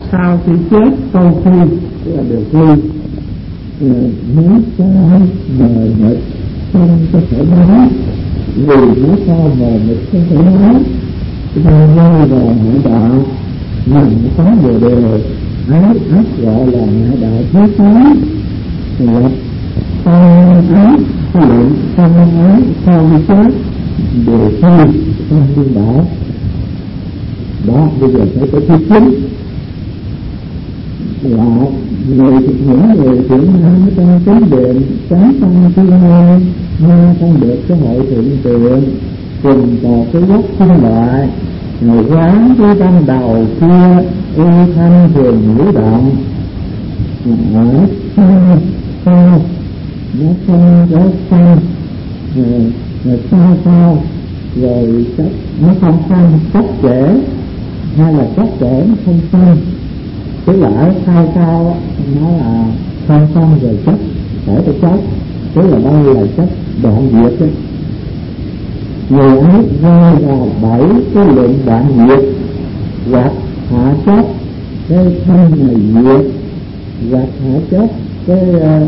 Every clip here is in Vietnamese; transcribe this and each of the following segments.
sau khi chết sau khi là được đi nếu sao mờ mịt không có thể nói, vì nếu sao mờ mịt không thể nói chúng ta rơi vào ngoại đạo nằm sống bồ đề ái ác gọi là ngoại đạo thứ sáu là con ái lượng con ái sau khi chết đều phi trong điên đảo. Đó bây giờ phải có thứ chín là những người thiện nam trong chánh điện sáng tăng thiên môn nghe không được cái hội thượng tiện cùng vào cái gốc sinh loại người quán cái ban đầu kia ưu thanh thường ngữ động ở sau nó không có xanh rồi sao rồi nó không xanh cách trễ hay là cách trễ nó không xanh, tức là ở cao nó là không xanh rồi chất phải cái chất, tức là đây là chất đoạn diệt đấy. Người ấy rơi vào 7 cái lượng đoạn diệt hoặc hạ chất cái thân này diệt hoặc hạ chất cái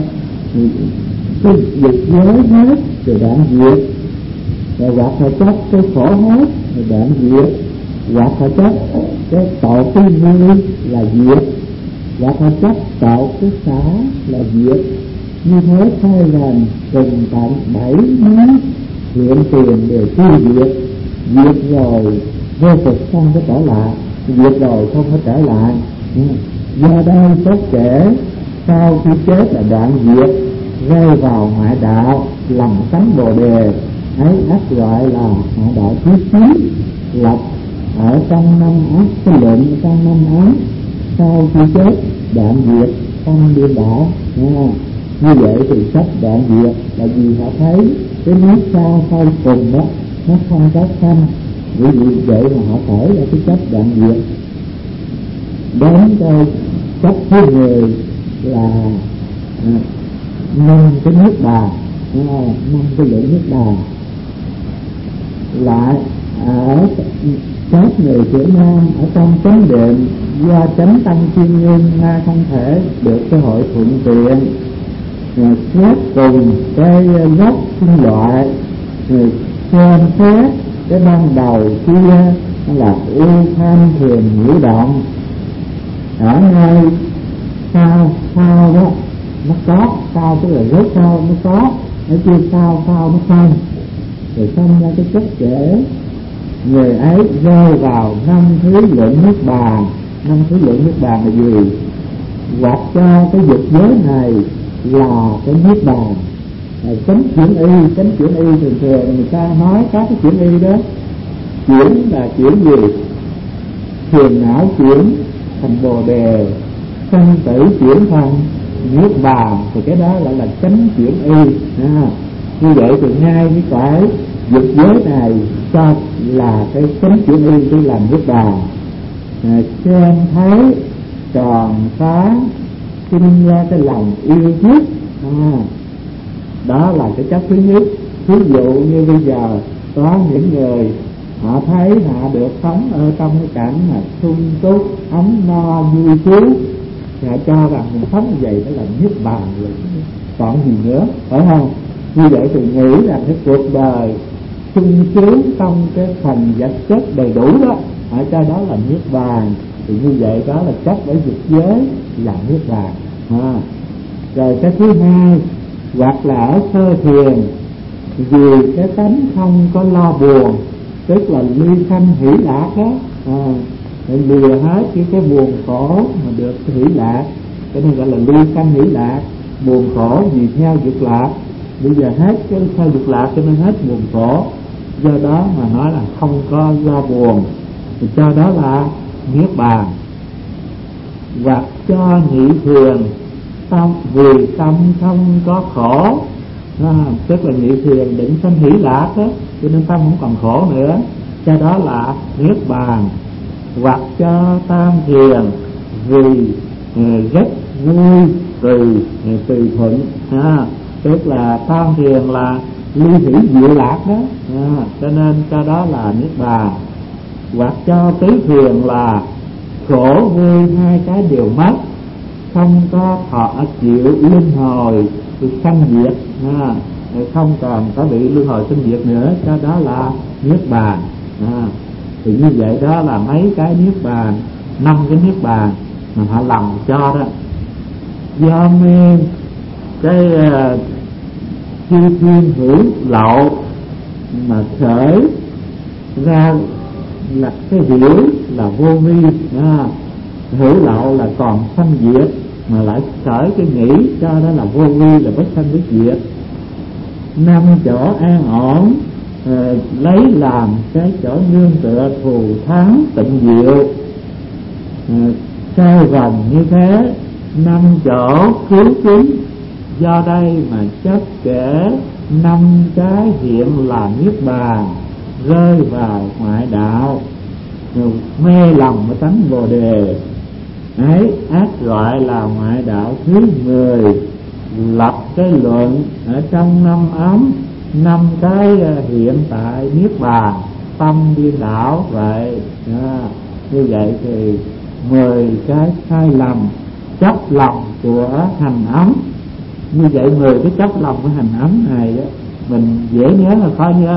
dục giới hết rồi đoạn diệt, rồi hoặc hạ chất cái khổ hết rồi đoạn diệt, hoặc hạ chất cái tội cái vui là diệt, hoặc hạ chất tội cái xả là diệt. Như thế thay lần cùng tận 7 món hiện tiền đều tiêu diệt, diệt rồi vô cực không có trở lại, diệt rồi không có trở lại. Do đây có kể sau khi chết là đoạn diệt, rơi vào ngoại đạo lầm tánh bồ đề ấy ác gọi là ngoại đạo thứ 9 lập ở trong năm ác cái lệnh trong năm ác sau khi chết đoạn diệt trong điên đảo. Như vậy thì sách đoạn diệt là vì họ thấy cái nước sau cùng đó nó không có xanh, vì vậy mà họ khởi ra cái chất đoạn diệt. Đến cái chất thứ 10 là 5 cái nước bàn, 5 cái lượng nước bàn. Lại ở các người trẻ nam ở trong chánh điện do chánh tăng chuyên nguyên nga không thể được cơ hội thuận tiện, rồi xét cùng cái gốc sinh loại, rồi xem xét cái ban đầu kia là ưu tham thiền ngữ động. Ở nơi sao đó nó có, sao tức là rất sao nó có, ở kia sao nó không, rồi xong ra cái chất trễ. Người ấy rơi vào 5 thứ lượng nước bàn. 5 thứ lượng nước bàn là gì? Hoặc cho cái dục giới này là cái nước bàn. Chánh chuyển y thường người ta nói các cái chuyển y đó, chuyển là chuyển gì? Thiền não chuyển thành bồ đề, sanh tử chuyển thành nước bàn, thì cái đó gọi là chánh chuyển y. Như vậy thì ngay cái cõi dục giới này cho là cái chánh chuyển y đi làm nước bàn. Xem thấy tròn sáng sinh ra cái lòng yêu thích, đó là cái chất thứ nhất. Ví dụ như bây giờ có những người họ thấy họ được sống ở trong cái cảnh mà sung túc ấm no vui sướng, họ cho rằng mình sống như vậy đó là niết bàn rồi, còn gì nữa, phải không? Như vậy thì nghĩ rằng cái cuộc đời sung sướng trong cái phần vật chất đầy đủ đó, ở cho đó là niết bàn, thì như vậy đó là chất ở dục giới là niết bàn. Rồi cái thứ hai, hoặc là ở sơ thiền, vì cái tánh không có lo buồn, tức là ly sanh hỷ lạc đó, lìa hết cái buồn khổ mà được hỷ lạc, cái này gọi là ly sanh hỷ lạc. Buồn khổ vì theo dục lạc, bây giờ hết cái theo dục lạc cho nên hết buồn khổ, do đó mà nói là không có lo buồn, thì cho đó là niết bàn. Hoặc cho nhị thiền tâm, vì tâm không có khổ, tức là nhị thiền định sanh hỷ lạc đó, cho nên tâm không còn khổ nữa, cho đó là niết bàn. Hoặc cho tam thiền vì rất vui tùy thuận, tức là tam thiền là ly hỷ diệu lạc đó, cho nên cho đó là niết bàn. Hoặc cho tứ thiền là khổ vui hai cái đều mất, không có thọ chịu luân hồi sanh diệt, không còn có bị luân hồi sanh diệt nữa, cho đó là niết bàn. Thì như vậy đó là mấy cái niết bàn, 5 cái niết bàn mà họ lầm cho đó. Do mê cái chư thiên hữu lậu mà khởi ra là cái hiểu là vô vi, hữu lậu là còn sanh diệt, mà lại khởi cái nghĩ cho đó là vô vi, là bất sanh bất diệt. 5 chỗ an ổn lấy làm cái chỗ nương tựa thù thắng tịnh diệu, xoay vần như thế. 5 chỗ cứu chúng, do đây mà chấp kể 5 cái hiện là niết bàn, rơi vào ngoại đạo, mê lầm ở tánh bồ đề ấy, ác gọi là ngoại đạo thứ 10. Lập cái luận ở trong 5 ấm, 5 cái hiện tại niết bàn, tâm điên đảo vậy. Như vậy thì 10 cái sai lầm chấp lầm của hành ấm. Như vậy 10 cái chấp lầm của hành ấm này đó, mình dễ nhớ là khó nhớ.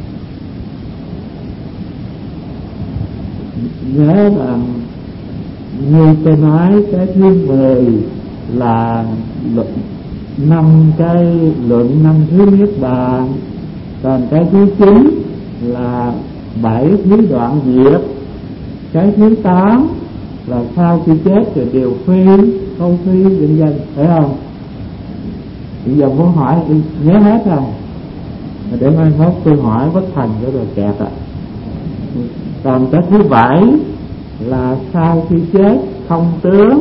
Nhớ là như tôi nói, cái thứ 10 là 5 cái luận 5 thứ niết bàn, còn cái thứ 9 là 7 thứ đoạn diệt, cái thứ 8 là sau khi chết rồi điều phi, câu phi vân vân, phải không? Bây giờ muốn hỏi nhớ hết không? Để mai mốt tôi hỏi bất thành cho rồi kẹt ạ. Còn cái thứ 7 là sau khi chết không tướng,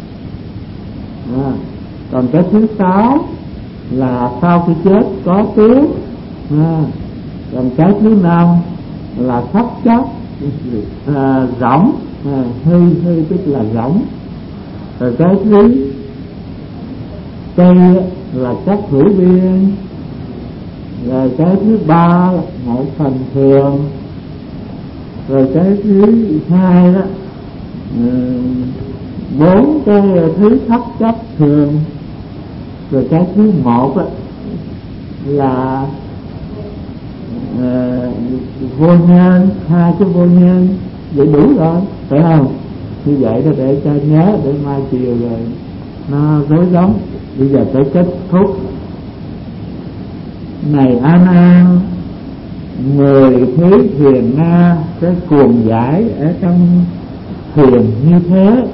còn cái thứ 6 là sau khi chết có tướng, còn cái thứ 5 là sắc chất rỗng, hư tức là rỗng. Rồi cái thứ tư là chất hữu biên. Rồi cái thứ 3 là một phần thường. Rồi cái thứ 2 đó 4 cái thứ thất chấp thường. Rồi cái thứ 1 đó là vô nhân, 2 cái vô nhân. Vậy đủ rồi, phải không? Như vậy đó để cho nhớ, để mai chiều rồi nó rối rắm. Bây giờ tới kết thúc. Này A Nan, 10 thứ thiền na, cái cuồng giải ở trong thiền như thế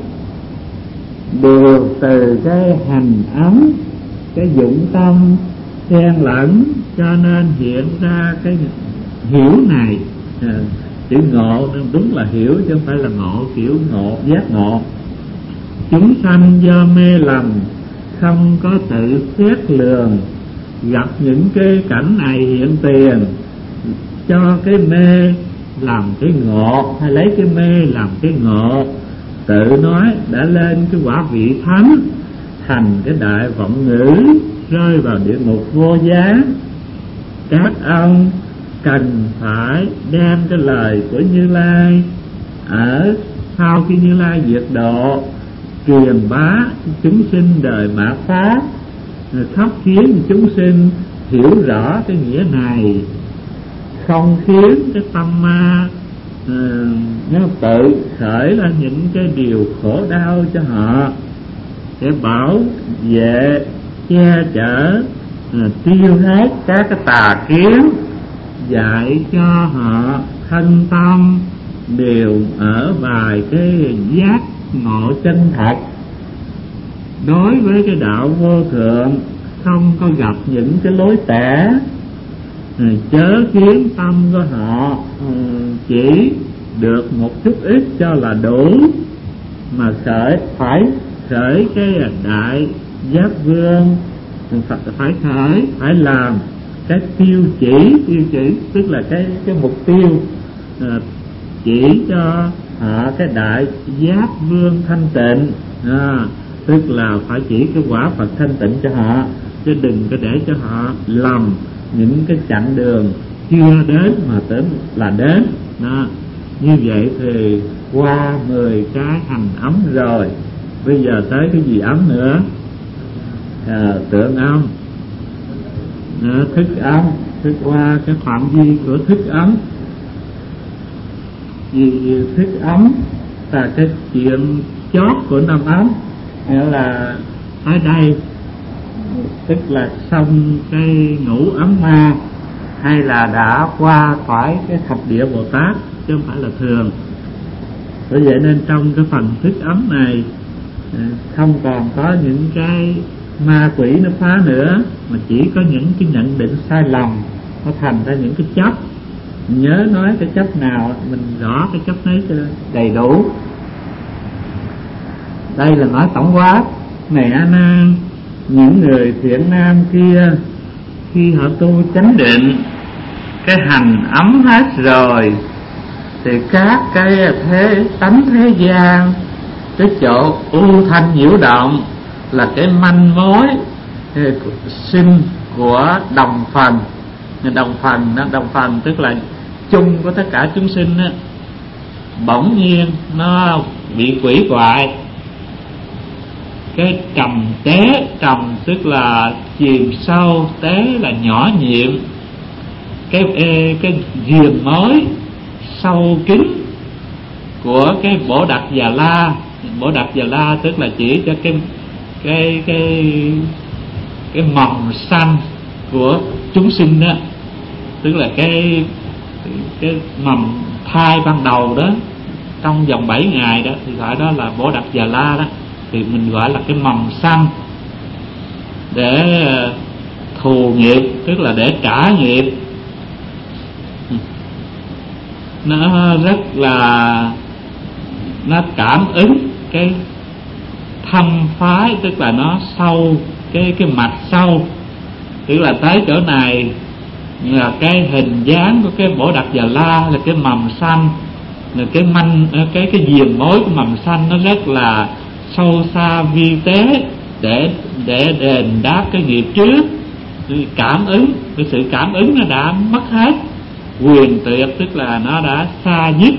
đều từ cái hành ấm, cái dụng tâm xen lẫn, cho nên hiện ra cái hiểu này. Chữ ngộ đúng là hiểu chứ không phải là ngộ, kiểu ngộ giác ngộ. Chúng sanh do mê lầm không có tự xét lường, gặp những cái cảnh này hiện tiền, cho cái mê làm cái ngộ, hay lấy cái mê làm cái ngộ, tự nói đã lên cái quả vị thánh, thành cái đại vọng ngữ, rơi vào địa ngục vô giá. Các ông cần phải đem cái lời của Như Lai ở sau khi Như Lai diệt độ truyền bá chúng sinh đời mạt pháp, khóc khiến chúng sinh hiểu rõ cái nghĩa này, không khiến cái tâm ma nó tự khởi ra những cái điều khổ đau cho họ, để bảo vệ che chở tiêu hết các cái tà kiến, dạy cho họ thân tâm đều ở bài cái giác ngộ chân thật. Đối với cái đạo vô thượng không có gặp những cái lối tẻ, chớ khiến tâm của họ chỉ được một chút ít cho là đủ, mà phải khởi cái đại giác vương, phải làm cái tiêu chỉ tức là cái mục tiêu, chỉ cho họ cái đại giác vương thanh tịnh, tức là phải chỉ cái quả Phật thanh tịnh cho họ, chứ đừng có để cho họ lầm những cái chặng đường chưa đến mà tưởng là đến. Như vậy thì qua 10 cái hành ấm rồi, bây giờ tới cái gì ấm nữa? Tượng ấm, thức ấm, thức qua cái phạm vi của thức ấm. Vì thức ấm là cái chuyện chót của năm ấm, nghĩa là tới đây tức là xong cái ngũ ấm ma, hay là đã qua khỏi cái thập địa Bồ Tát, chứ không phải là thường. Bởi vậy nên trong cái phần thức ấm này không còn có những cái ma quỷ nó phá nữa, mà chỉ có những cái nhận định sai lầm nó thành ra những cái chấp. Nhớ nói cái chấp nào mình rõ cái chấp ấy cho đầy đủ. Đây là nói tổng quát. Này A Nan, những người thiện nam kia khi họ tu chánh định, cái hành ấm hết rồi, thì các cái tánh thế gian, cái chỗ u thanh nhiễu động là cái manh mối sinh của đồng phần. Đồng phần tức là chung của tất cả chúng sinh á, bỗng nhiên nó bị quỷ hoại. Cái trầm tế, trầm tức là chìm sâu, tế là nhỏ nhiệm. Cái viền mối sâu kín của cái Bồ Đạt Già La. Bồ Đạt Già La tức là chỉ cho cái mầm xanh của chúng sinh đó, tức là cái mầm thai ban đầu đó, trong vòng 7 ngày đó thì gọi đó là Bồ Đạt Già La đó, thì mình gọi là cái mầm xanh để thù nghiệp, tức là để trả nghiệp. Nó rất là nó cảm ứng cái thâm phái, tức là nó sâu cái mạch sâu, tức là tới chỗ này là cái hình dáng của cái Bồ Đạt Già La là cái mầm xanh, là cái viền mối của mầm xanh nó rất là sâu xa vi tế để đền đáp cái nghiệp trước. Cảm ứng, cái sự cảm ứng nó đã mất hết, quyền tuyệt tức là nó đã xa dứt.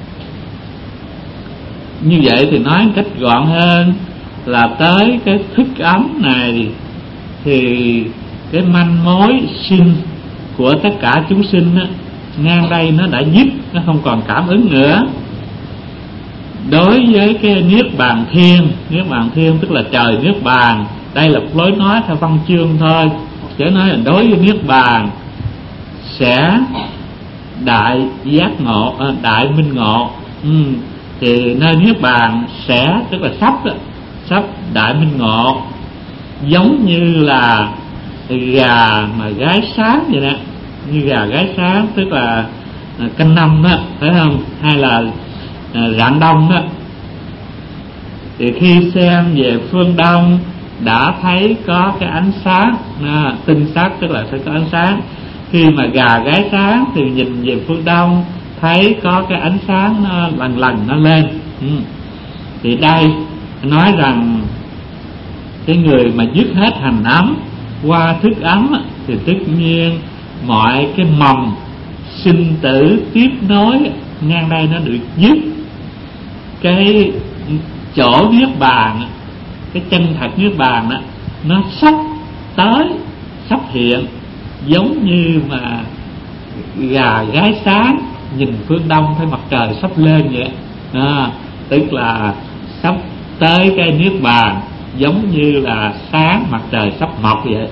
Như vậy thì nói cách gọn hơn là tới cái thức ấm này thì cái manh mối sinh của tất cả chúng sinh á, ngang đây nó đã dứt, nó không còn cảm ứng nữa. Đối với cái niết bàn thiên tức là trời niết bàn, đây là lối nói theo văn chương thôi, chứ nói là đối với niết bàn sẽ đại giác ngộ, đại minh ngộ. Thì nơi niết bàn sẽ tức là sắp đại minh ngộ, giống như là gà mà gái sáng vậy đó, như gà gái sáng tức là canh năm đó, phải không? Hay là rạng đông đó, thì khi xem về phương đông đã thấy có cái ánh sáng tinh sắc, tức là sẽ có ánh sáng. Khi mà gà gái sáng thì nhìn về phương đông thấy có cái ánh sáng nó lần nó lên. Thì đây nói rằng cái người mà dứt hết hành ấm qua thức ấm thì tất nhiên mọi cái mầm sinh tử tiếp nối ngang đây nó được dứt. Cái chỗ niết bàn, cái chân thật niết bàn đó, nó sắp tới, sắp hiện, giống như mà gà gái sáng nhìn phương đông thấy mặt trời sắp lên vậy. Tức là sắp tới cái niết bàn, giống như là sáng mặt trời sắp mọc vậy.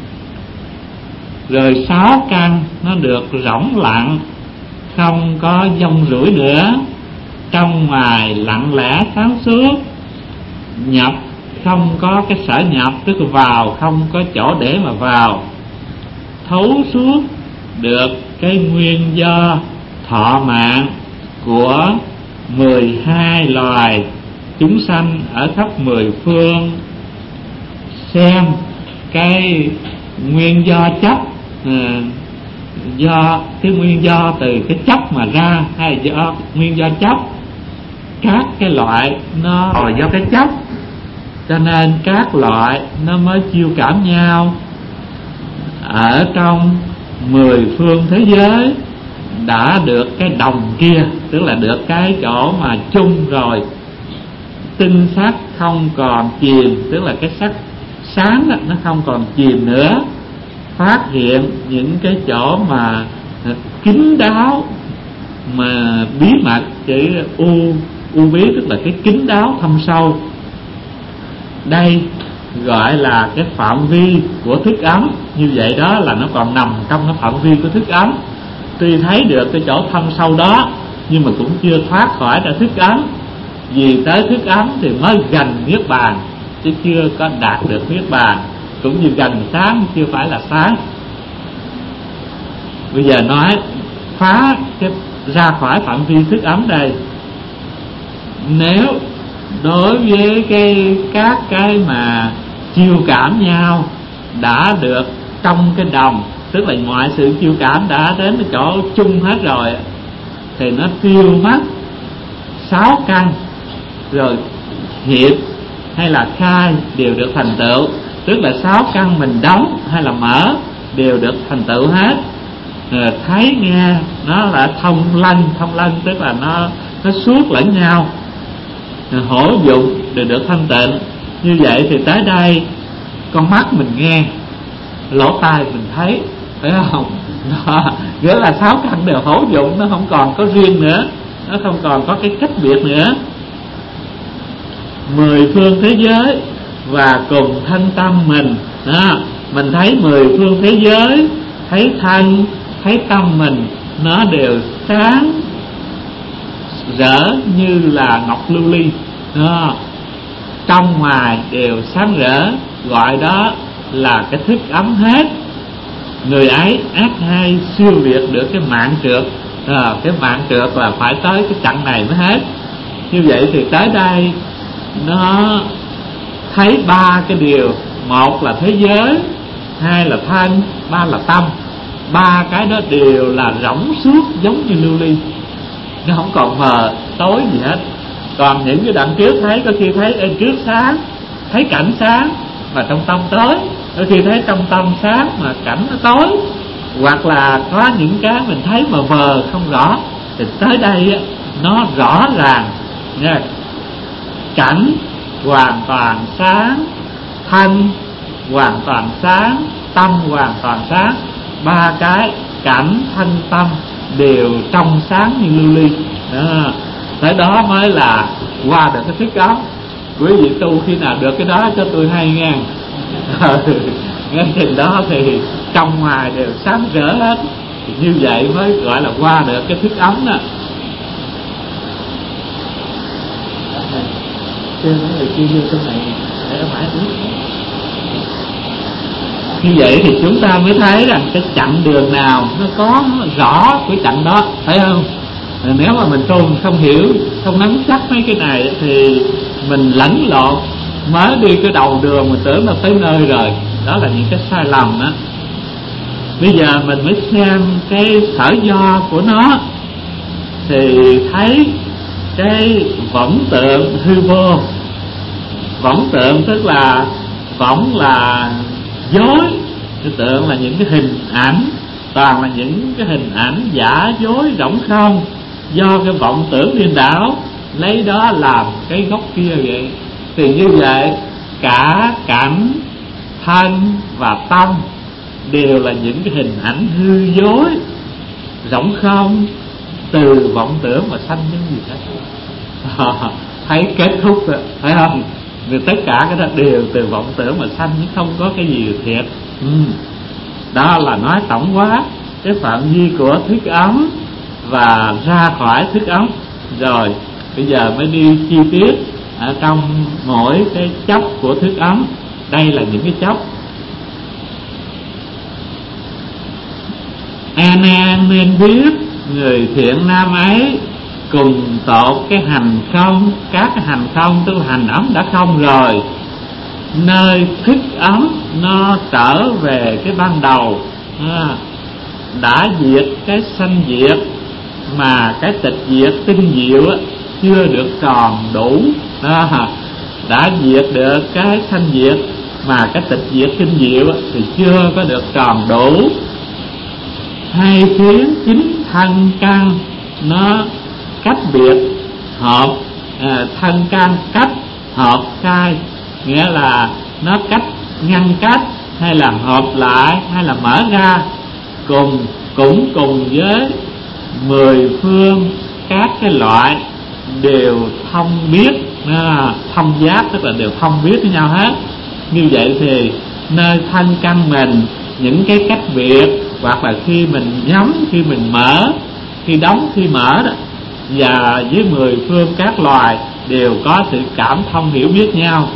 Rồi 6 căn nó được rỗng lặng, không có dông rủi nữa, trong ngoài lặng lẽ sáng suốt, nhập không có cái sở nhập, tức là vào không có chỗ để mà vào, thấu suốt được cái nguyên do thọ mạng của 12 loài chúng sanh ở khắp 10 phương, xem cái nguyên do chấp, do cái nguyên do từ cái chấp mà ra, hay do nguyên do chấp các cái loại nó là do cái chấp, cho nên các loại nó mới chiêu cảm nhau ở trong 10 phương thế giới đã được cái đồng kia, tức là được cái chỗ mà chung rồi, tinh sắc không còn chìm, tức là cái sắc sáng đó, nó không còn chìm nữa, phát hiện những cái chỗ mà kín đáo mà bí mật, chữ u bí tức là cái kín đáo thâm sâu. Đây gọi là cái phạm vi của thức ấm. Như vậy đó là nó còn nằm trong cái phạm vi của thức ấm. Tuy thấy được cái chỗ thâm sâu đó, nhưng mà cũng chưa thoát khỏi ra thức ấm. Vì tới thức ấm thì mới gần niết bàn, chứ chưa có đạt được niết bàn. Cũng như gần sáng chưa phải là sáng. Bây giờ nói phá cái ra khỏi phạm vi thức ấm đây. Nếu đối với các cái mà chiêu cảm nhau đã được trong cái đồng, tức là mọi sự chiêu cảm đã đến cái chỗ chung hết rồi, thì nó tiêu mất 6 căn, rồi hiệp hay là khai đều được thành tựu. Tức là 6 căn mình đóng hay là mở đều được thành tựu hết. Thấy nghe nó là thông lân tức là nó suốt lẫn nhau, hỗ dụng đều được thanh tịnh. Như vậy thì tới đây con mắt mình nghe, lỗ tai mình thấy, phải không? Đó, nghĩa là 6 căn đều hỗ dụng, nó không còn có riêng nữa, nó không còn có cái cách biệt nữa. 10 phương thế giới và cùng thân tâm mình đó, mình thấy 10 phương thế giới, thấy thân, thấy tâm mình, nó đều sáng rỡ như là ngọc lưu ly đó, trong ngoài đều sáng rỡ, gọi đó là cái thức ấm hết. Người ấy ác hay siêu việt được cái mạng trượt. Cái mạng trượt là phải tới cái chặng này mới hết. Như vậy thì tới đây nó thấy 3 cái điều. 1 là thế giới, 2 là thân, 3 là tâm. 3 cái đó đều là rỗng suốt giống như lưu ly, nó không còn mờ tối gì hết. Còn những cái đoạn trước thấy, có khi thấy ở trước sáng, thấy cảnh sáng mà trong tâm tối, có khi thấy trong tâm sáng mà cảnh nó tối. Hoặc là có những cái mình thấy mờ mờ không rõ, thì tới đây nó rõ ràng nha. Cảnh hoàn toàn sáng, thân hoàn toàn sáng, tâm hoàn toàn sáng. 3 cái cảnh, thân, tâm đều trong sáng như lưu ly đó. Tới đó mới là qua được cái thức ấm. Quý vị tu khi nào được cái đó cho tôi hay nghe. Ngay trình đó thì trong ngoài đều sáng rỡ hết. Thì như vậy mới gọi là qua được cái thức ấm đó. Chưa nói người kia vô trong này để nó phải biết. Như vậy thì chúng ta mới thấy rằng cái chặng đường nào nó có rõ cái chặng đó, phải không? Nếu mà mình tu không hiểu, không nắm chắc mấy cái này thì mình lẫn lộn, mới đi cái đầu đường mình tưởng là tới nơi rồi. Đó là những cái sai lầm đó. Bây giờ mình mới xem cái sở do của nó, thì thấy cái võng tượng hư vô. Võng tượng tức là võng là dối, cái tượng là những cái hình ảnh, toàn là những cái hình ảnh giả dối rỗng không, do cái vọng tưởng điên đảo lấy đó làm cái gốc kia vậy. Thì như vậy cả cảnh, thân và tâm đều là những cái hình ảnh hư dối rỗng không, từ vọng tưởng mà sanh những gì hết. Thấy kết thúc rồi, phải không? Vì tất cả cái đó đều từ vọng tưởng mà sanh, chứ không có cái gì thiệt. Đó là nói tổng quát cái phạm vi của thức ấm và ra khỏi thức ấm. Rồi bây giờ mới đi chi tiết ở trong mỗi cái chấp của thức ấm. Đây là những cái chấp. An nên biết người thiện nam ấy cùng tột cái hành không. Các cái hành không tức là hành ấm đã không rồi, nơi thức ấm nó trở về cái ban đầu. Đã diệt cái sanh diệt, mà cái tịch diệt tinh diệu chưa được tròn đủ. Đã diệt được cái sanh diệt, mà cái tịch diệt tinh diệu thì chưa có được tròn đủ. hai phía chính thân căn nó cách biệt hợp, thân căn cách hợp khai, nghĩa là nó cách ngăn cách hay là hợp lại hay là mở ra, cũng cùng với 10 phương các cái loại đều thông biết, thông giác tức là đều thông biết với nhau hết. Như vậy thì nơi thân căn mình những cái cách biệt, hoặc là khi mình nhắm, khi mình mở, khi đóng, khi mở đó, và với 10 phương các loài đều có sự cảm thông hiểu biết nhau.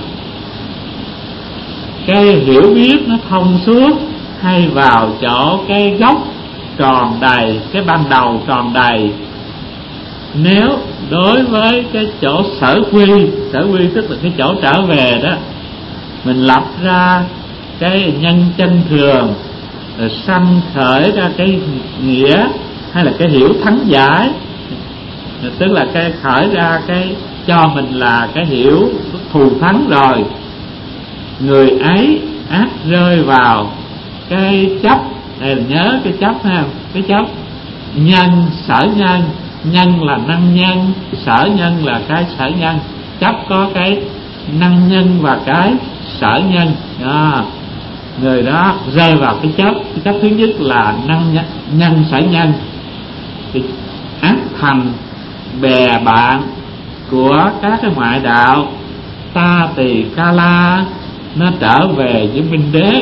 Cái hiểu biết nó thông suốt hay vào chỗ cái gốc tròn đầy, cái ban đầu tròn đầy. Nếu đối với cái chỗ sở quy tức là cái chỗ trở về đó, mình lập ra cái nhân chân thường, rồi sanh khởi ra cái nghĩa hay là cái hiểu thắng giải, tức là cái khởi ra cái cho mình là cái hiểu thù thắng rồi, người ấy ác rơi vào cái chấp. Đây là nhớ cái chấp ha, cái chấp nhân sở nhân, nhân là năng nhân, sở nhân là cái sở nhân. Chấp có cái năng nhân và cái sở nhân đó. Người đó rơi vào cái chấp thứ nhất là năng nhân sở nhân, thì ác thành bè bạn của các cái ngoại đạo Ta Tỳ Ca La, nó trở về với Minh Đế,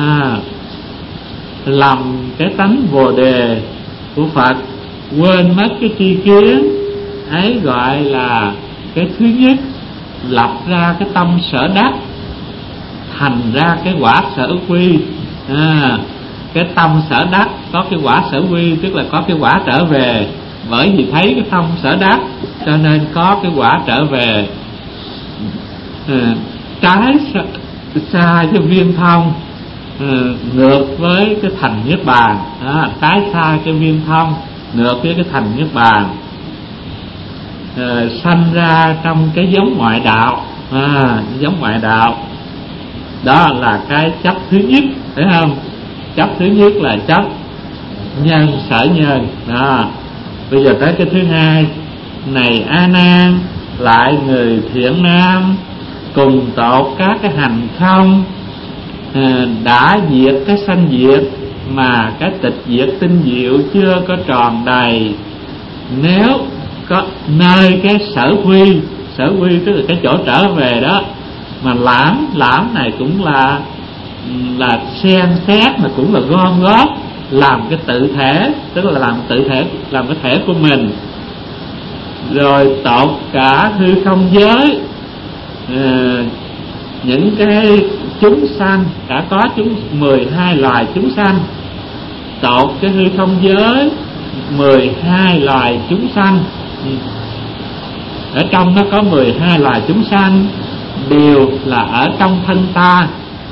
lầm cái tánh Bồ Đề của Phật, quên mất cái tri kiến ấy, gọi là cái thứ nhất lập ra cái tâm sở đắc, thành ra cái quả sở quy. Cái tâm sở đắc có cái quả sở quy, tức là có cái quả trở về. Bởi vì thấy cái tâm sở đắc cho nên có cái quả trở về. Trái xa cái viên thông, ngược với cái thành niết bàn. Trái xa cái viên thông, ngược với cái thành niết bàn. Sanh ra trong cái giống ngoại đạo, giống ngoại đạo. Đó là cái chấp thứ nhất, thấy không? Chấp thứ nhất là chấp nhân sở nhân đó. Bây giờ tới cái thứ hai. Này A Nan, lại người thiện nam, cùng tột các cái hành không, đã diệt cái sanh diệt, mà cái tịch diệt tinh diệu chưa có tròn đầy. Nếu có nơi cái sở quy tức là cái chỗ trở về đó, mà lãm này cũng là xem xét, mà cũng là gom góp, làm cái tự thể, tức là làm tự thể, làm cái thể của mình. Rồi tột cả hư không giới, những cái chúng sanh, đã có 12 loài chúng sanh. Tột cái hư không giới 12 loài chúng sanh, ở trong nó có 12 loài chúng sanh, đều là ở trong thân ta.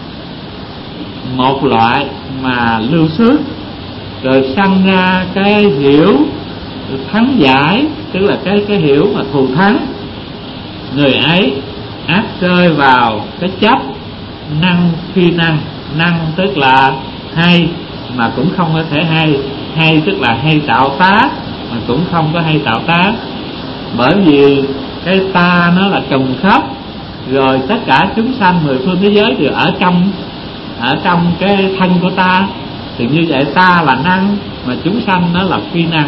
Một loại mà lưu xuất, rồi sanh ra cái hiểu thắng giải, tức là cái hiểu mà thù thắng. Người ấy ác rơi vào cái chấp năng phi năng. Năng tức là hay mà cũng không có thể hay tức là hay tạo tác mà cũng không có hay tạo tác. Bởi vì cái ta nó là trùng khớp, rồi tất cả chúng sanh 10 phương thế giới đều ở trong cái thân của ta, thì như vậy ta là năng mà chúng sanh nó là phi năng.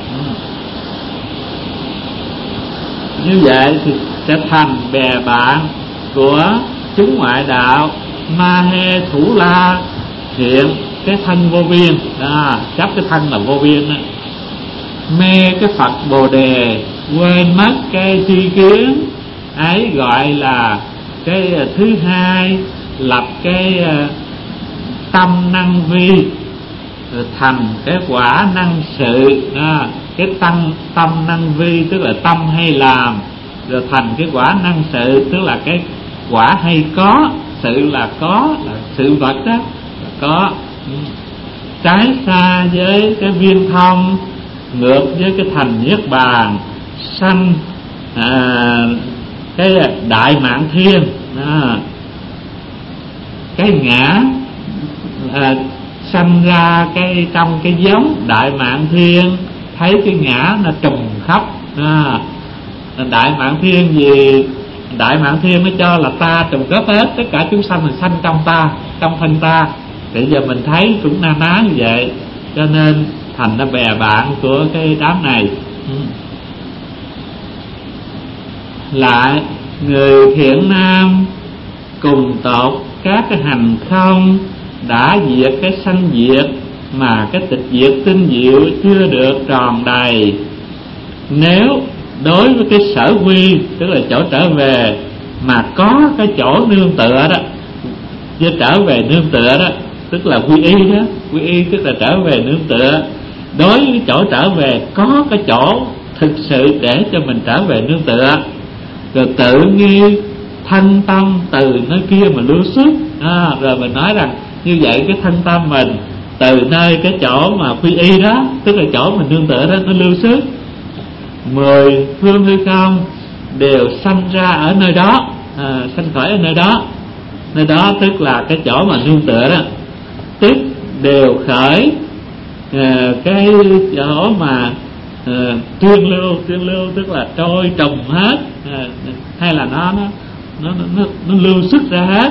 Như vậy thì sẽ thành bè bạn của chúng ngoại đạo Ma Hê Thủ La, hiện cái thân vô biên đó, chấp cái thân là vô biên đó. Mê cái Phật Bồ Đề, quên mất cái tri kiến ấy, gọi là cái thứ hai, lập cái tâm năng vi, rồi thành cái quả năng sự đó. Cái tâm năng vi tức là tâm hay làm, rồi thành cái quả năng sự tức là cái quả hay có. Sự là có, là sự vật đó, là có. Trái xa với cái viên thông, ngược với cái thành niết bàn, sanh cái đại mạn thiên. Cái ngã sanh ra trong cái giống Đại Mạn Thiên, thấy cái ngã nó trùng khắp. Đại Mạn Thiên gì? Đại Mạn Thiên nó cho là ta trùng khắp hết, tất cả chúng sanh là sanh trong ta, trong thân ta. Bây giờ mình thấy cũng na ná như vậy, cho nên thành ra bè bạn của cái đám này. Lại người thiện nam cùng tột các cái hành không, đã diệt cái sanh diệt mà cái tịch diệt tinh diệu chưa được tròn đầy. Nếu đối với cái sở quy, tức là chỗ trở về mà có cái chỗ nương tựa đó, chứ trở về nương tựa đó tức là quy y đó. Quy y tức là trở về nương tựa. Đối với chỗ trở về có cái chỗ thực sự để cho mình trở về nương tựa, rồi tự nghi thân tâm từ nơi kia mà lưu xuất. Rồi mình nói rằng như vậy cái thân tâm mình từ nơi cái chỗ mà quy y đó, tức là chỗ mình nương tựa đó, nó lưu xuất. 10 phương hư không đều sanh ra ở nơi đó, sanh khởi ở nơi đó. Nơi đó tức là cái chỗ mà nương tựa đó, tức đều khởi cái chỗ mà tuyên lưu tức là trôi trùng hết, hay là nó lưu xuất ra hết.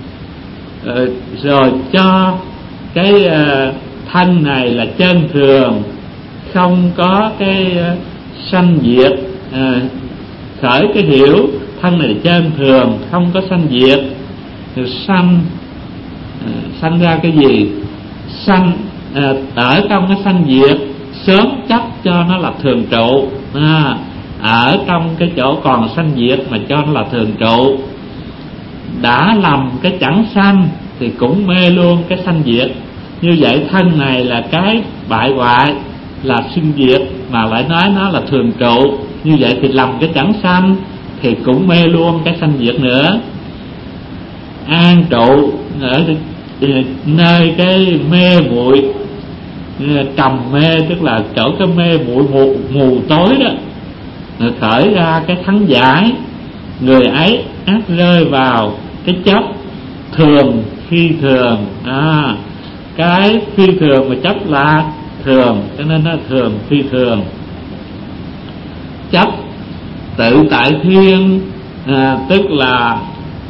Rồi cho cái thân này là chân thường, không có cái sanh diệt, khởi cái hiểu thân này là chân thường, không có sanh diệt. Rồi sanh ra cái gì? Sanh ở trong cái sanh diệt sớm chấp cho nó là thường trụ, ở trong cái chỗ còn sanh diệt mà cho nó là thường trụ. Đã lầm cái chẳng sanh thì cũng mê luôn cái sanh diệt. Như vậy thân này là cái bại hoại, là sinh diệt, mà lại nói nó là thường trụ. Như vậy thì lầm cái chẳng sanh thì cũng mê luôn cái sanh diệt nữa. An trụ ở nơi cái mê muội, trầm mê tức là chỗ cái mê muội mù tối đó, khởi ra cái thắng giải. Người ấy ác rơi vào cái chấp thường phi thường. Cái phi thường mà chấp là thường, cho nên nó thường phi thường. Chấp tự tại thiên, tức là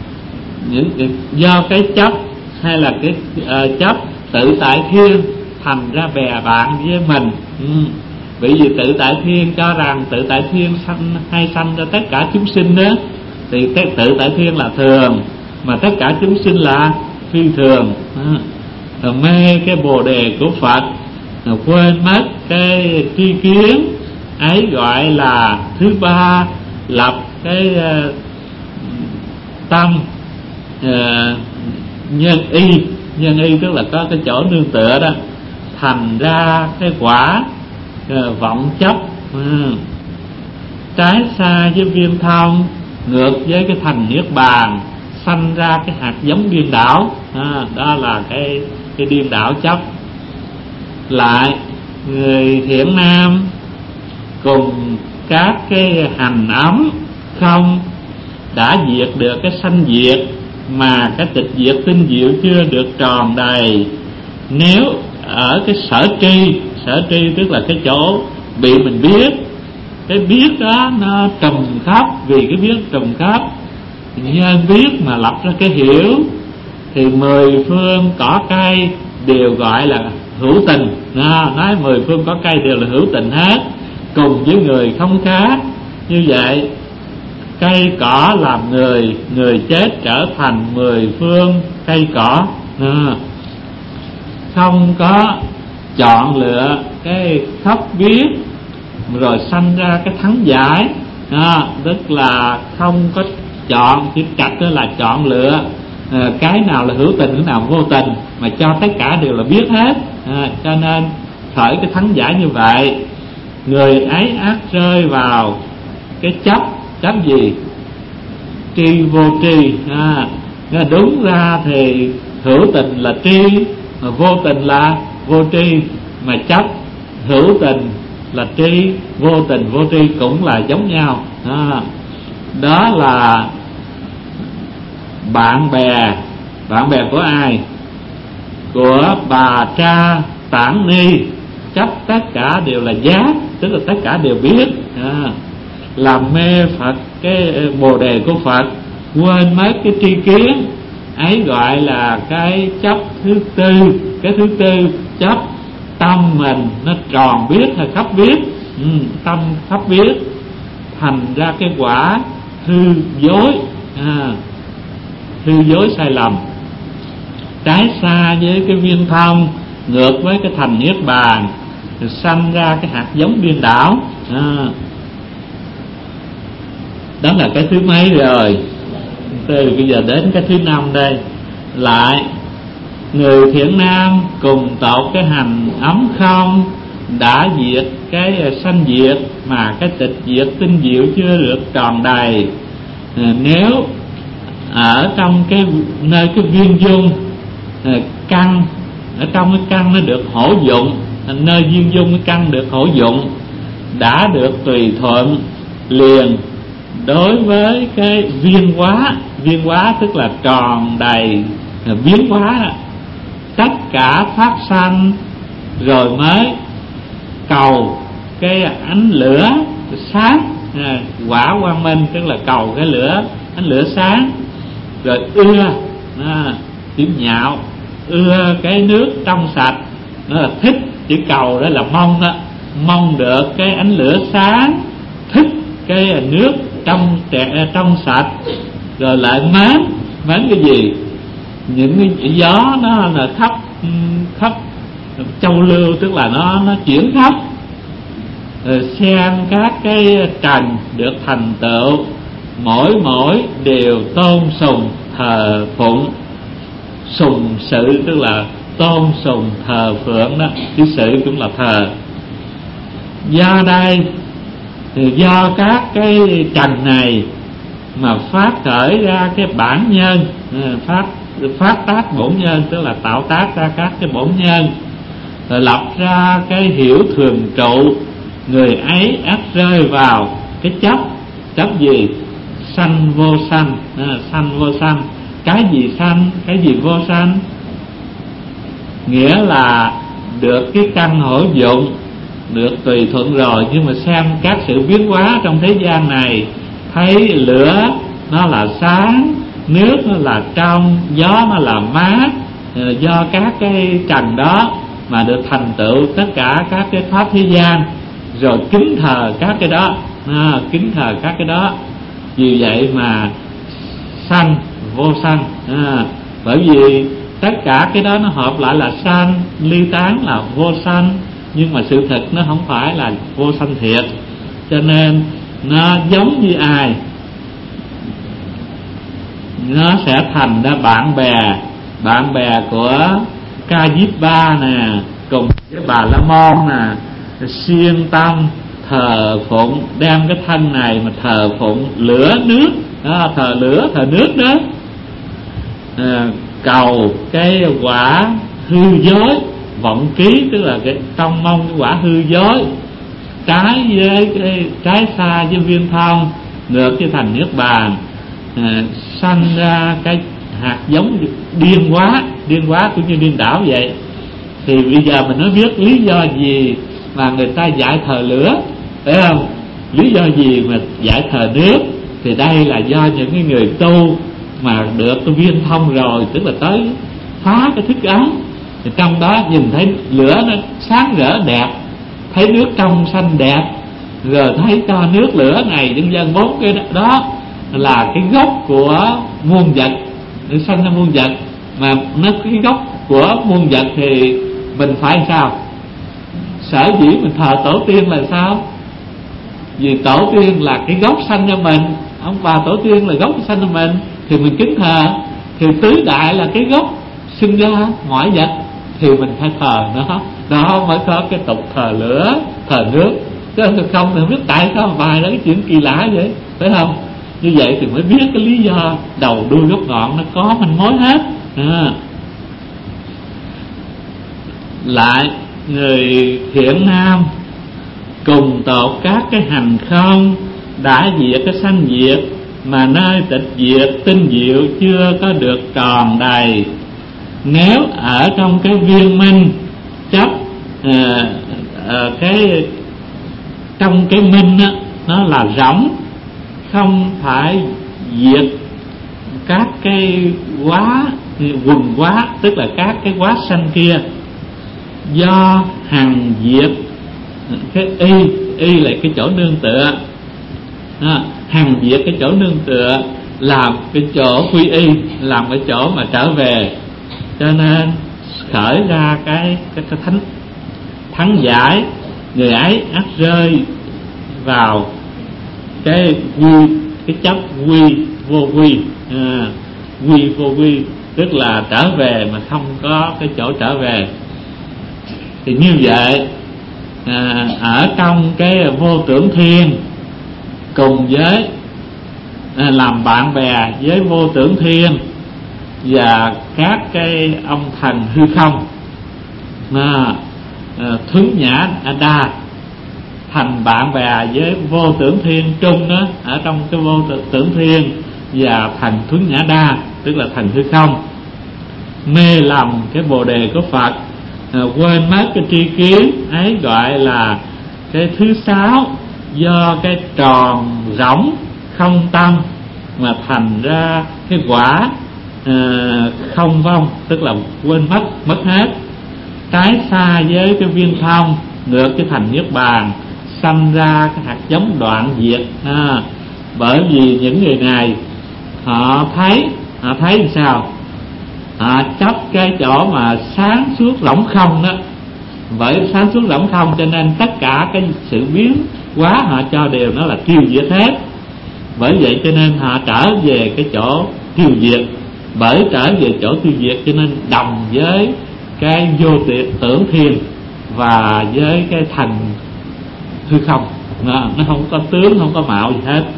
do cái chấp hay là cái chấp tự tại thiên thành ra bè bạn với mình. Bởi vì tự tại thiên cho rằng tự tại thiên sanh ra tất cả chúng sinh đó, thì tự tại thiên là thường, mà tất cả chúng sinh là phi thường. Rồi mê cái bồ đề của Phật, rồi quên mất cái tri kiến ấy, gọi là thứ ba lập cái tâm nhân y tức là có cái chỗ nương tựa đó, thành ra cái quả vọng chấp, trái xa với viên thông, ngược với cái thành niết bàn, sanh ra cái hạt giống điên đảo. Đó là cái điên đảo chấp. Lại người thiện nam cùng các cái hành ấm không, đã diệt được cái sanh diệt mà cái tịch diệt tinh diệu chưa được tròn đầy. Nếu ở cái sở tri tức là cái chỗ bị mình biết, cái biết đó nó trùng khắp, vì cái biết trùng khắp nhân biết mà lập ra cái hiểu, thì 10 phương cỏ cây đều gọi là hữu tình. Nói 10 phương cỏ cây đều là hữu tình hết, cùng với người không khác. Như vậy cây cỏ làm người, người chết trở thành 10 phương cây cỏ. Không có chọn lựa cái khóc biết rồi sanh ra cái thắng giải, tức là không có chọn, chỉ trạch đó là chọn lựa cái nào là hữu tình, cái nào vô tình, mà cho tất cả đều là biết hết. Cho nên khởi cái thắng giải như vậy. Người ấy ác rơi vào cái chấp gì? Tri vô tri. Đúng ra thì hữu tình là tri, mà vô tình là vô tri, mà chấp hữu tình là tri, vô tình vô tri cũng là giống nhau. Đó là bạn bè của ai? của Bà Tra Tản Ni, chấp tất cả đều là giác, tức là tất cả đều biết, làm mê Phật cái bồ đề của Phật, quên mất cái tri kiến ấy, gọi là cái chấp thứ tư. Cái thứ tư chấp tâm mình nó tròn biết hay khắp biết, tâm khắp biết, thành ra cái quả hư dối, hư dối sai lầm, trái xa với cái viên thông, ngược với cái thành niết bàn, sanh ra cái hạt giống điên đảo. Đó là cái thứ mấy rồi. Từ bây giờ đến cái thứ năm đây. Lại người thiện nam cùng tột cái hành ấm không, đã diệt cái sanh diệt, mà cái tịch diệt tinh diệu chưa được tròn đầy. Nếu ở trong cái nơi cái viên dung căn, ở trong cái căn nó được hữu dụng, nơi viên dung cái căn được hữu dụng, đã được tùy thuận liền đối với cái viên hóa. Viên hóa tức là tròn đầy, biến hóa tất cả phát sanh, rồi mới cầu cái ánh lửa sáng, quả quang minh, tức là cầu cái lửa, ánh lửa sáng, rồi ưa tiếng nhạo, ưa cái nước trong sạch, nó là thích. Chữ cầu đó là mong đó, mong được cái ánh lửa sáng, thích cái nước trong sạch, rồi lại mến cái gì? Những cái gió nó là khắp châu lưu, tức là nó chuyển khắp, rồi xem các cái trần được thành tựu, mỗi đều tôn sùng thờ phụng. Sùng sự tức là tôn sùng thờ phượng đó, chứ sự cũng là thờ. Do đây thì do các cái trần này mà phát khởi ra cái bản nhân, phát tác bổn nhân, tức là tạo tác ra các cái bổn nhân, rồi lập ra cái hiểu thường trụ. Người ấy ắt rơi vào cái chấp gì? Sanh vô sanh, sanh vô sanh. Cái gì sanh, cái gì vô sanh? Nghĩa là được cái căn hữu dụng, được tùy thuận rồi, nhưng mà xem các sự biến hóa trong thế gian này, thấy lửa nó là sáng, nước nó là trong, gió nó là mát, do các cái trần đó mà được thành tựu tất cả các cái pháp thế gian, rồi kính thờ các cái đó, kính thờ các cái đó. Vì vậy mà sanh vô sanh, bởi vì tất cả cái đó nó hợp lại là sanh, ly tán là vô sanh, nhưng mà sự thật nó không phải là vô sanh thiệt. Cho nên nó giống như ai? Nó sẽ thành ra bạn bè của Ca Diếp Ba nè, cùng với Bà La Môn nè, siêng tâm thờ phụng, đem cái thân này mà thờ phụng lửa nước, thờ lửa thờ nước đó, cầu cái quả hư dối vọng ký, tức là cái trong mong cái quả hư dối, trái xa với viên thông, ngược với thành niết bàn, sanh ra cái hạt giống điên hóa cũng như điên đảo vậy. Thì bây giờ mình nói biết lý do gì mà người ta dạy thờ lửa, phải không? Lý do gì mà dạy thờ nước? Thì đây là do những cái người tu mà được cái viên thông rồi, tức là tới phá cái thức ấn, thì trong đó nhìn thấy lửa nó sáng rỡ đẹp, thấy nước trong xanh đẹp, rồi thấy cho nước lửa này dân dân bốn cái đó là cái gốc của muôn vật, để sanh ra muôn vật. Mà nó cái gốc của muôn vật thì mình phải sao? Sở dĩ mình thờ tổ tiên là sao? Vì tổ tiên là cái gốc sanh cho mình, ông bà tổ tiên là gốc sanh cho mình, thì mình kính thờ. Thì tứ đại là cái gốc sinh ra mọi vật, thì mình phải thờ nó. Đó mới có cái tục thờ lửa, thờ nước. Chứ không thì không biết tại sao bài đó cái chuyện kỳ lạ vậy, phải không? Như vậy thì mới biết cái lý do đầu đuôi gốc ngọn nó có manh mối hết. Lại người thiện nam cùng tột các cái hành không, đã diệt cái sanh diệt, mà nơi tịch diệt tinh diệu chưa có được tròn đầy. Nếu ở trong cái viên minh chấp trong cái minh á, nó là rỗng, không phải diệt các cái quá quần quá, tức là các cái quá sanh kia, do hằng diệt cái y là cái chỗ nương tựa, hằng diệt cái chỗ nương tựa, làm cái chỗ quy y, làm cái chỗ mà trở về, cho nên khởi ra cái thắng giải. Người ấy ắt rơi vào cái chấp quy vô quy, quy vô quy, tức là trở về mà không có cái chỗ trở về. Thì như vậy ở trong cái vô tưởng thiên cùng với làm bạn bè với vô tưởng thiên và các cái ông thần hư không, Thuấn Nhã Đa thành bạn bè với vô tưởng thiên trung đó, ở trong cái vô tưởng thiên và thành Thuấn Nhã Đa, tức là thành hư không, mê lầm cái bồ đề của Phật, quên mất cái tri kiến ấy, gọi là cái thứ sáu, do cái tròn rỗng không tâm mà thành ra cái quả không vong, tức là quên mất hết, trái xa với cái viên thông, ngược cái thành niết bàn, sanh ra cái hạt giống đoạn diệt. Bởi vì những người này họ thấy sao? Họ chấp cái chỗ mà sáng suốt rỗng không đó, bởi sáng suốt rỗng không cho nên tất cả cái sự biến hóa họ cho đều nó là tiêu diệt hết. Bởi vậy cho nên họ trở về cái chỗ tiêu diệt, bởi trở về chỗ tiêu diệt cho nên đồng với cái vô tưởng thiên và với cái thành hư không, nó không có tướng, không có mạo gì hết.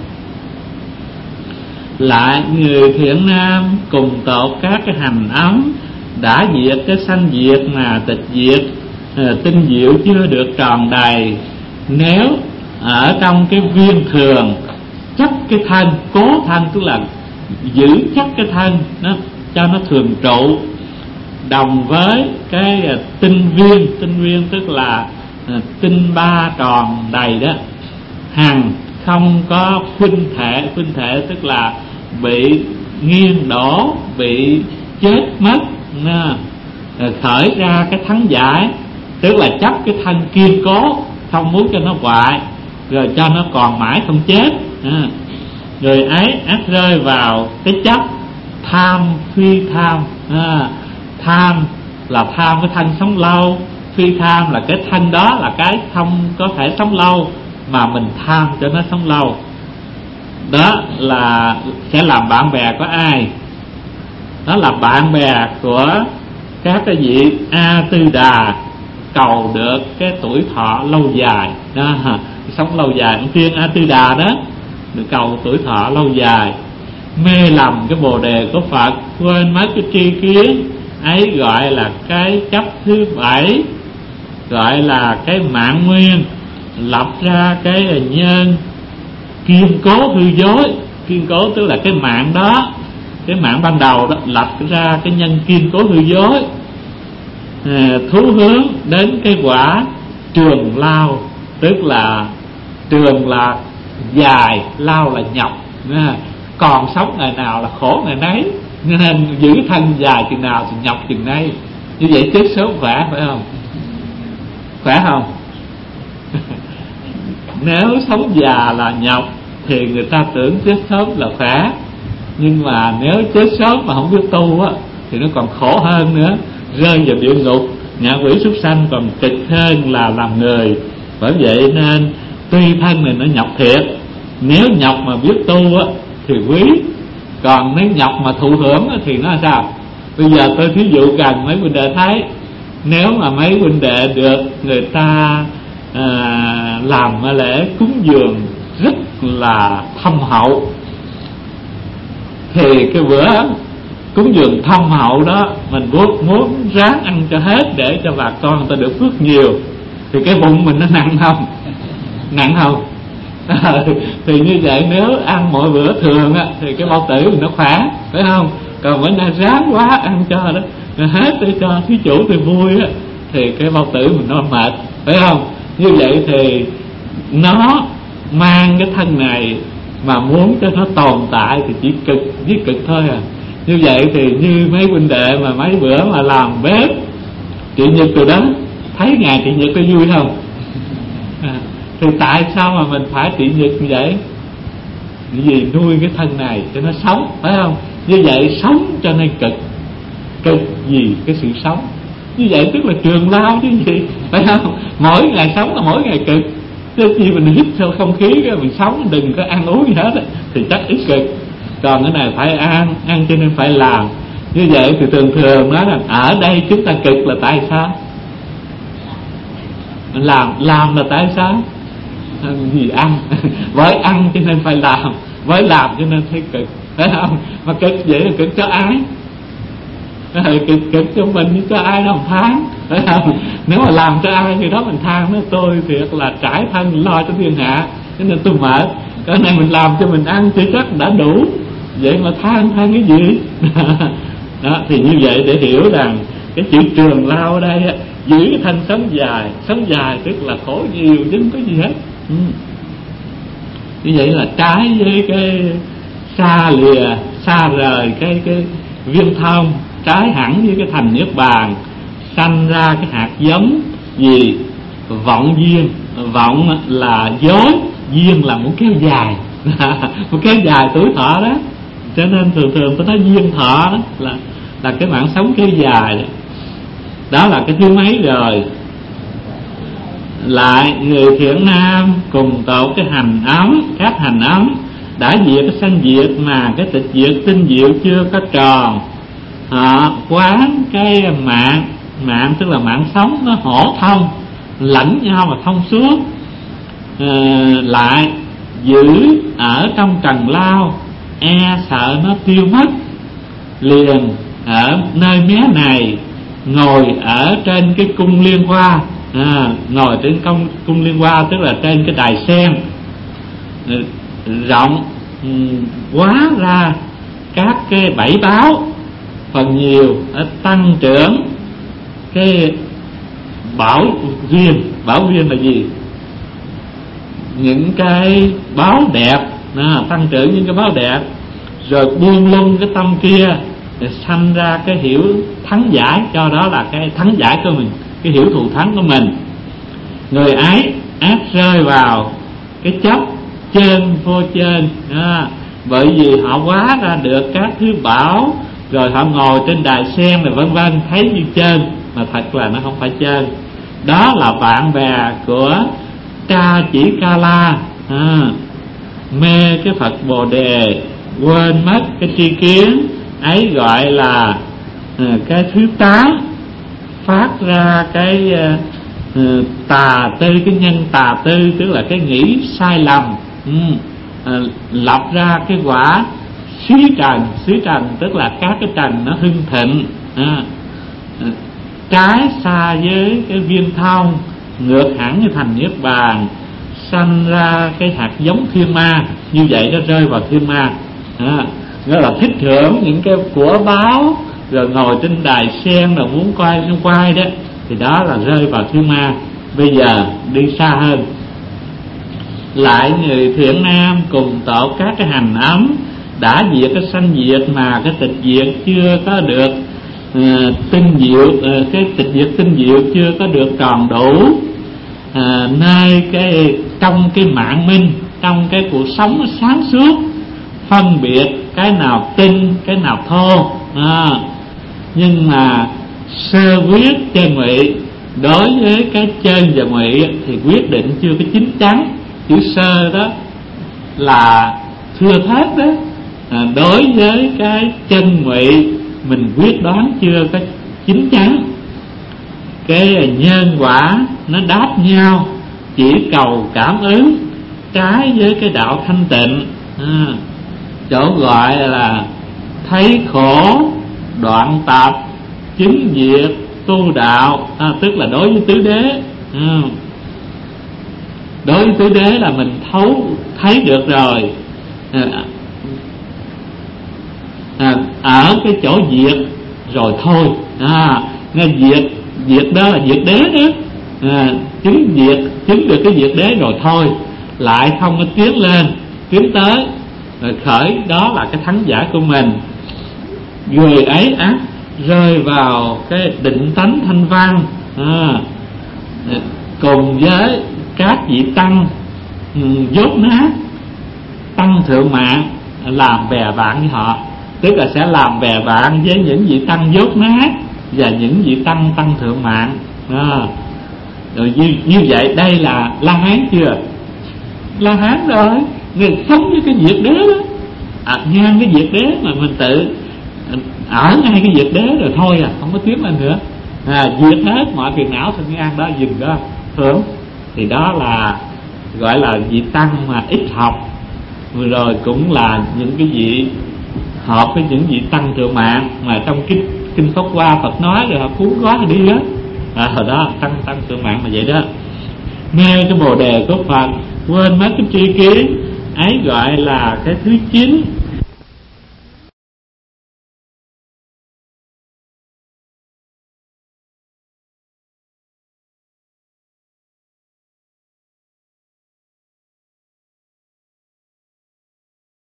Lại người thiện nam cùng tột các cái hành ấm, đã diệt cái sanh diệt mà tịch diệt, tinh diệu chưa được tròn đầy. Nếu ở trong cái viên thường chấp cái thân, cố thân, tức là giữ chắc cái thân nó cho nó thường trụ, đồng với cái tinh viên tức là tinh ba tròn đầy đó, hằng không có khuynh thể tức là bị nghiêng đổ, bị chết mất, khởi ra cái thắng giải, tức là chấp cái thân kiên cố, không muốn cho nó hoại, rồi cho nó còn mãi không chết. Người ấy ắt rơi vào cái chấp tham phi tham. Tham là tham cái thân sống lâu, phi tham là cái thân đó là cái không có thể sống lâu mà mình tham cho nó sống lâu. Đó là sẽ làm bạn bè của ai? Đó là bạn bè của các cái vị A Tư Đà, cầu được cái tuổi thọ lâu dài đó, sống lâu dài. Ông tiên A Tư Đà đó được cầu tuổi thọ lâu dài, mê lầm cái bồ đề của Phật, quên mất cái tri kiến ấy, gọi là cái chấp thứ bảy, gọi là cái mạng nguyên, lập ra cái nhân kiên cố hư dối. Kiên cố tức là cái mạng đó, cái mạng ban đầu đó, lập ra cái nhân kiên cố hư dối, thú hướng đến cái quả trường lao, tức là trường là dài, lao là nhọc, còn sống ngày nào là khổ ngày nấy, nên giữ thân dài chừng nào thì nhọc chừng nấy. Như vậy chết sớm khỏe, phải không? Khỏe không? Nếu sống già là nhọc thì người ta tưởng chết sớm là khỏe, nhưng mà nếu chết sớm mà không biết tu á thì nó còn khổ hơn nữa, rơi vào địa ngục, ngạ quỷ súc sanh còn kịch hơn là làm người. Bởi vậy nên tuy thân này nó nhọc thiệt, nếu nhọc mà biết tu á thì quý, còn nếu nhọc mà thụ hưởng á thì nó sao? Bây giờ tôi thí dụ gần mấy huynh đệ thấy, nếu mà mấy huynh đệ được người ta làm lễ cúng dường rất là thâm hậu, thì cái bữa cúng dường thâm hậu đó mình muốn ráng ăn cho hết để cho bà con người ta được phước nhiều, thì cái bụng mình nó nặng không? Nặng không? Thì như vậy nếu ăn mỗi bữa thường á thì cái bao tử mình nó khỏe, phải không? Còn bữa nay ráng quá ăn cho đó hết để cho thí chủ tôi vui á, thì cái bao tử mình nó mệt, phải không? Như vậy thì nó mang cái thân này mà muốn cho nó tồn tại thì chỉ cực với cực thôi à. Như vậy thì như mấy huynh đệ mà mấy bữa mà làm bếp trị nhật từ đó, thấy ngày trị nhật có vui không? Thì tại sao mà mình phải trị nhật như vậy? Vì nuôi cái thân này cho nó sống, phải không? Như vậy sống cho nên cực, cực vì cái sự sống. Như vậy tức là trường lao chứ gì, phải không? Mỗi ngày sống là mỗi ngày cực. Chứ khi mình hít theo không khí cái mình sống, đừng có ăn uống gì hết thì chắc ít cực. Còn cái này phải ăn cho nên phải làm. Như vậy thì thường thường nói rằng ở đây chúng ta cực là tại sao? Mình làm là tại sao? Vì ăn với ăn cho nên phải làm, với làm cho nên thấy cực, phải không? Mà cực vậy là cực cho ai? Cực cho mình chứ cho ai đâu mà than, phải không? Nếu mà làm cho ai thì đó mình than, nói tôi thiệt là trải thân lo cho thiên hạ cho nên tôi mệt. Cái này mình làm cho mình ăn thì chắc đã đủ, vậy mà than cái gì? Đó, thì như vậy để hiểu rằng cái chữ trường lao ở đây á, giữ cái thân sống dài tức là khổ nhiều chứ không có gì hết. Như vậy là trái với cái xa rời cái viêm thông, trái hẳn với cái thành niết bàn, sanh ra cái hạt giống gì? Vọng duyên. Vọng là dối, duyên là muốn kéo dài muốn kéo dài tuổi thọ đó, cho nên thường tôi nói duyên thọ đó là cái mạng sống kéo dài đó. Đó là cái thứ mấy rồi. Lại người thiện nam cùng tột cái hành ấm, các hành ấm đã diệt cái sanh diệt mà cái tịch diệt tinh diệu chưa có tròn. Họ quán cái mạng tức là mạng sống nó hổ thông, lẫn nhau mà thông suốt. Lại giữ ở trong trần lao, sợ nó tiêu mất. Liền ở nơi mé này ngồi ở trên cái cung liên hoa, ngồi trên cung liên hoa tức là trên cái đài sen rộng, hóa ra các cái bảy báo phần nhiều tăng trưởng cái bảo viên là gì? Những cái báo đẹp, tăng trưởng những cái báo đẹp, rồi buông lung cái tâm kia để sanh ra cái hiểu thắng giải, cho đó là cái thắng giải của mình, cái hiểu thù thắng của mình. Người ấy ác rơi vào cái chấp trên vô trên, bởi vì họ hóa ra được các thứ bảo, rồi họ ngồi trên đài sen rồi vân vân, thấy như trên mà thật là nó không phải trên. Đó là bạn bè của Ca Chỉ Ca La, mê cái Phật Bồ Đề, quên mất cái tri kiến ấy, gọi là cái thứ 8, phát ra cái tà tư, cái nhân tà tư tức là cái nghĩ sai lầm, lập ra cái quả xí trần tức là các cái trần nó hưng thịnh, trái xa với cái viên thông, ngược hẳn như thành niết bàn, sanh ra cái hạt giống thiên ma. Như vậy nó rơi vào thiên ma, nó là thích hưởng những cái của báo, rồi ngồi trên đài sen rồi muốn quay đó, thì đó là rơi vào thiên ma. Bây giờ đi xa hơn. Lại người thiện nam cùng tột các cái hành ấm đã diệt cái sanh diệt mà cái tịch diệt chưa có được tinh diệu, cái tịch diệt tinh diệu chưa có được tròn đủ. Nơi cái trong cái mạng minh, trong cái cuộc sống sáng suốt, phân biệt cái nào tinh cái nào thô, nhưng mà sơ quyết chân ngụy. Đối với cái chân và ngụy thì quyết định chưa có chín chắn. Chữ sơ đó là thưa thớt đó, đối với cái chân ngụy mình quyết đoán chưa có chín chắn. Cái nhân quả nó đáp nhau, chỉ cầu cảm ứng, trái với cái đạo thanh tịnh. Chỗ gọi là thấy khổ đoạn tập chứng diệt tu đạo, tức là đối với tứ đế. Đối với tứ đế là mình thấy được rồi. Ở cái chỗ diệt rồi thôi. Nghe diệt đó là diệt đế đó, chứng được cái diệt đế rồi thôi, lại không có tiến lên, tiến tới rồi khởi, đó là cái thắng giải của mình. Người ấy rơi vào cái định tánh thanh văn, cùng với các vị tăng dốt nát, tăng thượng mạng làm bè bạn với họ, tức là sẽ làm bè bạn với những vị tăng dốt nát và những vị tăng thượng mạng. Rồi như vậy đây là La Hán chưa? La Hán rồi, người sống với cái diệt đế đó, ngang cái diệt đế mà mình tự ở ngay cái diệt đế rồi thôi, không có tiến lên nữa, diệt hết mọi phiền não thân an đó, dừng đó hưởng. Thì đó là gọi là vị tăng mà ít học, rồi cũng là những cái vị hợp với những vị tăng thượng mạng mà trong kinh Pháp Hoa Phật nói rồi họ cuốn gói rồi đi đó. Hồi đó tăng thượng mạng mà vậy đó, nghe cái bồ đề của Phật quên mất cái tri kiến ấy, gọi là cái thứ 9